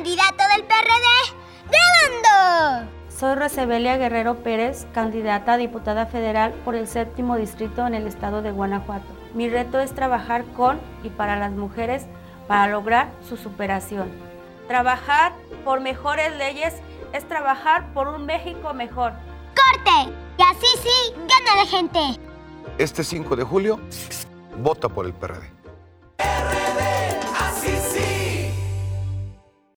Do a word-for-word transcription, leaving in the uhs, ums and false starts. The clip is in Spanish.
candidato del P R D, grabando. Soy Rosebelia Guerrero Pérez, candidata a diputada federal por el séptimo distrito en el estado de Guanajuato. Mi reto es trabajar con y para las mujeres para lograr su superación. Trabajar por mejores leyes es trabajar por un México mejor. ¡Corte! Y así sí, gana la gente. Este cinco de julio, vota por el P R D.